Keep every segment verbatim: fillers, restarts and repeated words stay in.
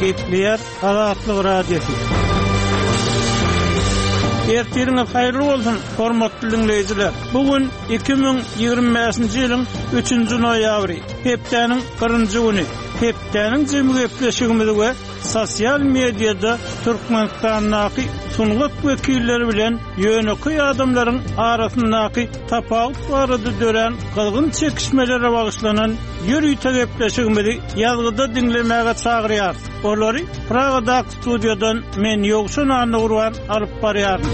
Gepleyer Azatlyk radiosu. Ertiriniz hayırlı olsun, hormatly dinleyijiler. Bugün iki bin ýygrimi beşinji ýylyň üçünji noýabry, hepdeniň birinji güni. Hepdeniň jemy gepleşigimiz we sosial mediada Türkmenistanyň sungat wekilleri bilen ýöneky adamlaryň arasyndaky tapawut barada dören kızgın çekişmelere bagyşlanan ýürüýte gepleşigimizi ýazgyda dinlemäge çagyrýar. Olary Pragada studiýadan men ýogşun anygurwan alyp barýarym.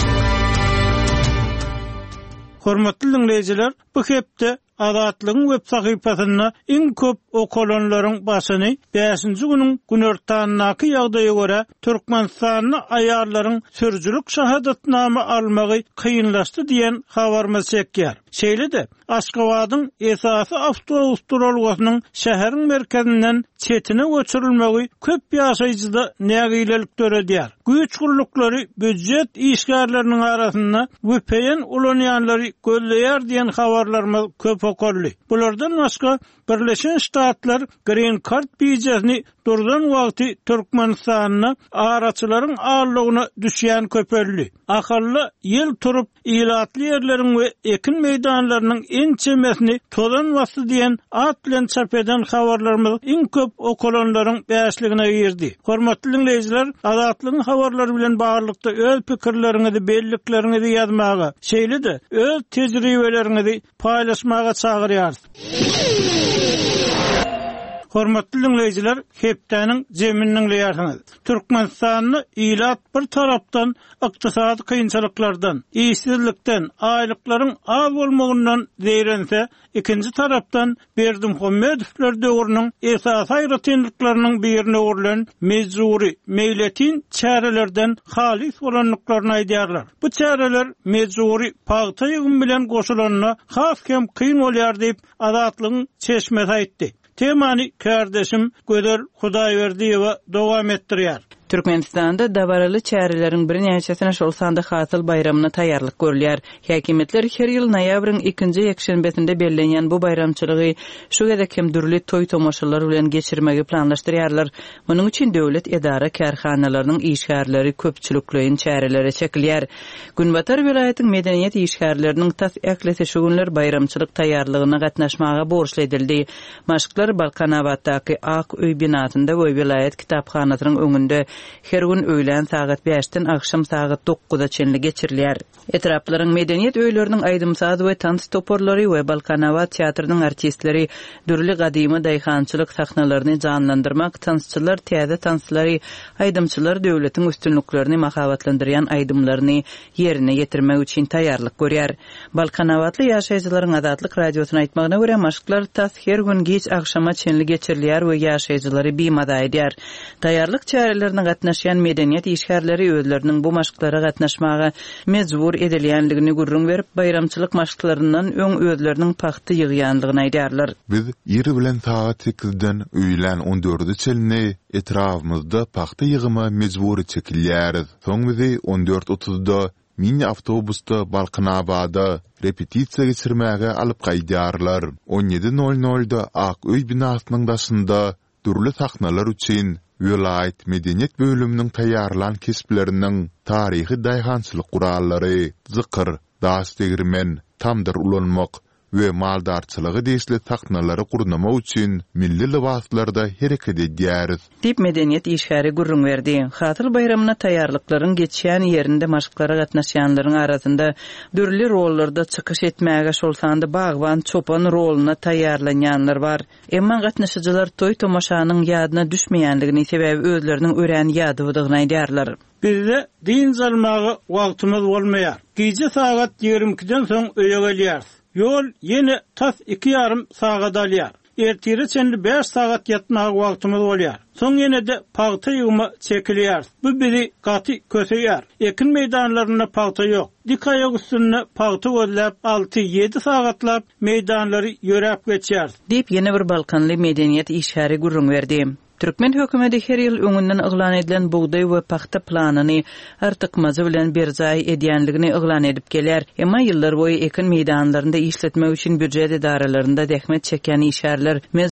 Hormatly dinleyijiler, bu hepde Azatlygyň web sahypasyna iň köp okulanlaryň başyny beşinji güniň günortanyňky ýagdaýa görä Türkmenistanyň aýarlaryň sürjülük şahadatnama almagy kynlaşdy diýen habarma çekýär. Şeýle-de Aşgabatyň esasy awtobus duralgynyň şäheriň merkezinden çetine göçürilmegi köp ýaşaýjyda nägilelik töredýär. Güýç guruluklary büdjet işgärleriniň arasynda wüpeýen ulanýanlary gözleýär diýen habarlar köp okurly. Bulardan başga Birleşen Ştatlar Green Card bijesini durdan wagty Türkmenistanyň araçylaryň ağırlygyna düşýän köpelli. Ahally ýyl turup ilatly ýerleriň we ekin meýdanlarynyň en çemesini todan wasy diýen at bilen çap eden habarlarymyz iň köp okulanlaryň beşligine girdi. Hormatly dinleyijiler, Azatlygyň habarlary bilen baglykda öz pikirleriňizi, belliklerinizi ýazmagy, şeýle-de öz tejribelerinizi paýlaşmaga çagyrýar. Hormatly dinleyijiler, hepdeniň jeminiň ýaşaňyz. Türkmenistanyň ilat bir tarapdan ykdysady kynçylyklardan, işsizlikden, aýlyklaryň az bolmagyndan zeýrense, ikinji tarapdan Berdimuhammedower döwrüniň esas aýratynlyklarynyň birine görülen mejburi meýletin çärelerden halis bolanlyklaryny aýdýarlar. Bu çäreler mejburi pagta ýygym bilen goşulanyna has hem kyn bolýar diýip Azatlygyň çeşmesi aýtdy. Temani kardeşim Göder Hudaýberdiýewa dowam etdirýär. Türkmenistanda dabaraly çärelerin bir näçesine şol sanda hasyl bayramyna taýýarlyk görülýär. Häkimetler her ýyl noýabryň ikinji ýekşenbesinde bellenýän bu bayramçylygy şu gedek hem dürli toý tomaşalar bilen geçirmegi planlaşdyrýarlar. Munyň üçin döwlet edara kärhanalarynyň işgärleri köpçülikleýin çärelere çekilýär. Günbatar vilayatyň medeniýet işgärleriniň tas äkleti şu günler bayramçylyk taýýarlygyna gatnaşmaga borçly edildi. Maşyklar Balkanabatdaky Ak Öý binasynda we vilayat kitapxanasynyň öňünde her gün öýlen saat beşden akşam saat dokuzda çenli geçirilýär. Etraplaryň medeniýet öýleriniň aýdymsaz we tans toporlary we Balkanabat teatrynyň artistleri dürli gadymy daýhançylyk sahnalaryny canlandyrmak, tansçylar täze tanslary, aýdymçylar döwletiň üstünlüklerini mahabatlandyrýan aýdymlaryny ýerine ýetirmek üçin taýýarlyk görýär. Balkanabatly ýaşaýjylaryň Azatlyk radiosyna aýtmagyna görä maşyklar tas her gün geç akşama çenli geçirilýär we ýaşaýjylary bimada aýdýar. Taýýarlyk çärelerine gatnaşýan medeniýet işgärleri özleriniň bu maşyklara gatnaşmaga mejbur edilýänligini gurrun berip bayramçylyk maşyklarynyň öň özleriniň pagty ýygýanlygyny aýdýarlar. Biz ýeri bilen saat sekizden öýlen on dörde çelini etrafymyzda pagty ýygyma mejbur çekilýäris. Soň bizi on dört otuzda mini awtobusda Balkanabada repetisiýa geçirmäge alyp gaýdýarlar. on ýedi nol nolda Ak Öý binasynyň daşynda dürli sahnalar üçin Vilayat medeniýet bölüminiň taýýarlan kesipleriniň taryhy daýhançylyk gurallary, zykyr, dastegirmen, tamdyr ulanmak we maldarçylygy diýisli sahnalary gurnamak üçin milli libaslarda hereket edýäris. Dip medeniýet işgäri gurrun berdi. Hatyl bayramyna taýýarlyklaryň geçýän ýerinde maşyklara gatnaşýanlaryň arasynda dürli rollarda çykyş etmäge şol sanda bagwan, çopan roluna taýýarlanýanlar bar. Emma gatnaşyjylar toý tomaşanyň ýadyna düşmeýänligini sebäbi özleriniň ören ýadydygyny aýdýarlar. Bizde din zalmagy wagtymyz bolmaýar. Gece saat ýigrimiden soň öýe gelýär. Yol yine tas iki yarım saat alýar. Ertiri çenli beş saat yatmagy wagtymyz bolýar. Soň ýene de pagty ýygyma çekilýär. Bu biri gaty köseýär. Ekin meýdanlaryna pagty ýok. Dik aýak üstüne pagty gözläp alty ýedi sagatlap meýdanlary ýörep geçýär. Dip ýene bir Balkanly medeniýet işgäri gurrun berdi. Türkmen hökümeti her ýyl öňünden yglan edilen buğday we paxta planyny artykmazy bilen berjay edýänligini yglan edip gelýär. Emma ýyllar boýy ekin meýdanlarynda işletmek üçin büdjet idaralarynda dähmet çeken işgärler